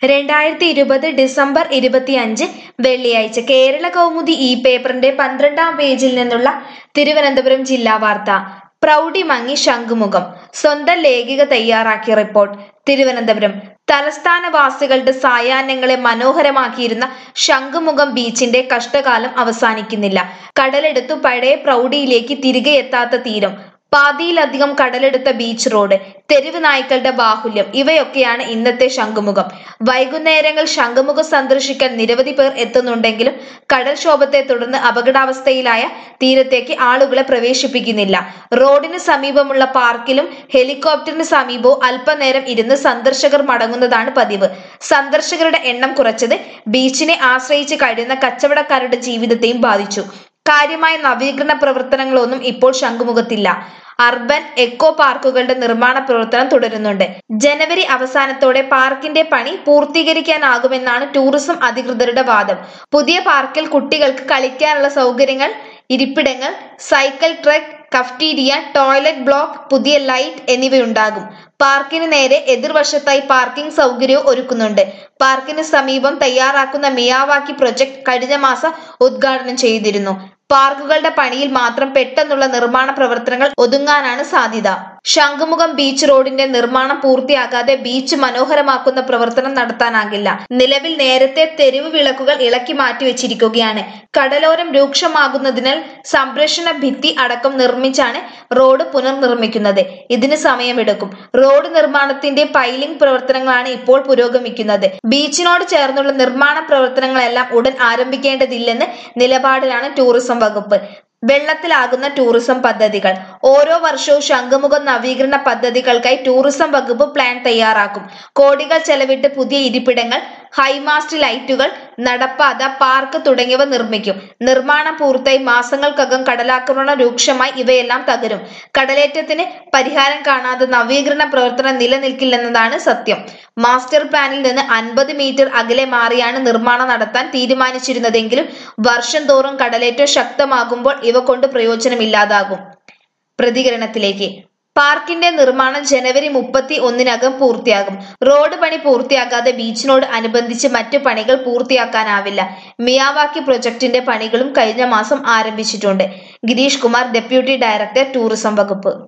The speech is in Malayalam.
2020 ഡിസംബർ 25 വെള്ളിയാഴ്ച കേരള കൗമുദി ഈ പേപ്പറിന്റെ 12-ാം പേജിൽ നിന്നുള്ള തിരുവനന്തപുരം ജില്ലാ വാർത്ത. പ്രൗഢി മങ്ങി ശംഖുമുഖം. സ്വന്തം ലേഖിക തയ്യാറാക്കിയ റിപ്പോർട്ട്. തിരുവനന്തപുരം. തലസ്ഥാനവാസികളുടെ സായാഹ്നങ്ങളെ മനോഹരമാക്കിയിരുന്ന ശംഖുമുഖം ബീച്ചിന്റെ കഷ്ടകാലം അവസാനിക്കുന്നില്ല. കടലെടുത്തു പഴയ പ്രൗഢിയിലേക്ക് തിരികെ എത്താത്ത തീരം, പാതിയിലധികം കടലെടുത്ത ബീച്ച് റോഡ്, തെരുവ് നായ്ക്കളുടെ ബാഹുല്യം ഇവയൊക്കെയാണ് ഇന്നത്തെ ശംഖുമുഖം. വൈകുന്നേരങ്ങൾ ശംഖുമുഖം സന്ദർശിക്കാൻ നിരവധി പേർ എത്തുന്നുണ്ടെങ്കിലും കടൽക്ഷോഭത്തെ തുടർന്ന് അപകടാവസ്ഥയിലായ തീരത്തേക്ക് ആളുകളെ പ്രവേശിപ്പിക്കുന്നില്ല. റോഡിന് സമീപമുള്ള പാർക്കിലും ഹെലികോപ്റ്ററിന് സമീപവും അല്പനേരം ഇരുന്ന് സന്ദർശകർ മടങ്ങുന്നതാണ് പതിവ്. സന്ദർശകരുടെ എണ്ണം കുറച്ചത് ബീച്ചിനെ ആശ്രയിച്ച് കഴിയുന്ന കച്ചവടക്കാരുടെ ജീവിതത്തെയും ബാധിച്ചു. കാര്യമായ നവീകരണ പ്രവർത്തനങ്ങളൊന്നും ഇപ്പോൾ ശംഖുമുഖത്തില്ല. അർബൻ എക്കോ പാർക്കുകളുടെ നിർമ്മാണ പ്രവർത്തനം തുടരുന്നുണ്ട്. ജനുവരി അവസാനത്തോടെ പാർക്കിന്റെ പണി പൂർത്തീകരിക്കാനാകുമെന്നാണ് ടൂറിസം അധികൃതരുടെ വാദം. പുതിയ പാർക്കിൽ കുട്ടികൾക്ക് കളിക്കാനുള്ള സൗകര്യങ്ങൾ, ഇരിപ്പിടങ്ങൾ, cycle track, cafeteria, toilet block, പുതിയ ലൈറ്റ് എന്നിവയുണ്ടാകും. പാർക്കിന് നേരെ എതിർവശത്തായി പാർക്കിംഗ് സൗകര്യവും ഒരുക്കുന്നുണ്ട്. പാർക്കിന് സമീപം തയ്യാറാക്കുന്ന മിയാവാക്കി പ്രൊജക്ട് കഴിഞ്ഞ മാസം ഉദ്ഘാടനം ചെയ്തിരുന്നു. പാർക്കുകളുടെ പണിയിൽ മാത്രം പെട്ടെന്നുള്ള നിർമ്മാണ പ്രവർത്തനങ്ങൾ ഒതുങ്ങാനാണ് സാധ്യത. ശംഖുമുഖം ബീച്ച് റോഡിന്റെ നിർമ്മാണം പൂർത്തിയാകാതെ ബീച്ച് മനോഹരമാക്കുന്ന പ്രവർത്തനം നടത്താനാകില്ല. നിലവിൽ നേരത്തെ തെരുവ് വിളക്കുകൾ ഇളക്കി മാറ്റിവെച്ചിരിക്കുകയാണ്. കടലോരം രൂക്ഷമാകുന്നതിനാൽ സംരക്ഷണ ഭിത്തി അടക്കം നിർമ്മിച്ചാണ് റോഡ് പുനർനിർമ്മിക്കുന്നത്. ഇതിന് സമയമെടുക്കും. റോഡ് നിർമ്മാണത്തിന്റെ പൈലിംഗ് പ്രവർത്തനങ്ങളാണ് ഇപ്പോൾ പുരോഗമിക്കുന്നത്. ബീച്ചിനോട് ചേർന്നുള്ള നിർമ്മാണ പ്രവർത്തനങ്ങളെല്ലാം ഉടൻ ആരംഭിക്കേണ്ടതില്ലെന്ന് നിലപാടിലാണ് ടൂറിസം വകുപ്പ്. വെള്ളത്തിലാകുന്ന ടൂറിസം പദ്ധതികൾ. ഓരോ വർഷവും ശംഖുമുഖം നവീകരണ പദ്ധതികൾക്കായി ടൂറിസം വകുപ്പ് പ്ലാൻ തയ്യാറാക്കും. കോടികൾ ചെലവിട്ട് പുതിയ ഇരിപ്പിടങ്ങൾ, ഹൈമാസ്റ്റ് ലൈറ്റുകൾ, നടപ്പാത, പാർക്ക് തുടങ്ങിയവ നിർമ്മിക്കും. നിർമ്മാണം പൂർത്തിയായി മാസങ്ങൾക്കകം കടലാക്രമണം രൂക്ഷമായി ഇവയെല്ലാം തകരും. കടലേറ്റത്തിന് പരിഹാരം കാണാതെ നവീകരണ പ്രവർത്തനം നിലനിൽക്കില്ലെന്നതാണ് സത്യം. മാസ്റ്റർ പ്ലാനിൽ നിന്ന് 50 മീറ്റർ അകലെ മാറിയാണ് നിർമ്മാണം നടത്താൻ തീരുമാനിച്ചിരുന്നതെങ്കിലും വർഷം തോറും കടലേറ്റം ശക്തമാകുമ്പോൾ ഇവ കൊണ്ട് പ്രയോജനമില്ലാതാകും. പ്രതികരണത്തിലേക്ക്. പാർക്കിന്റെ നിർമ്മാണം ജനുവരി 31-നകം പൂർത്തിയാകും. റോഡ് പണി പൂർത്തിയാകാതെ ബീച്ചിനോട് അനുബന്ധിച്ച് മറ്റു പണികൾ പൂർത്തിയാക്കാനാവില്ല. മിയാവാക്കി പ്രൊജക്ടിന്റെ പണികളും കഴിഞ്ഞ മാസം ആരംഭിച്ചിട്ടുണ്ട്. Girish Kumar, deputy director, tourism വകുപ്പ്.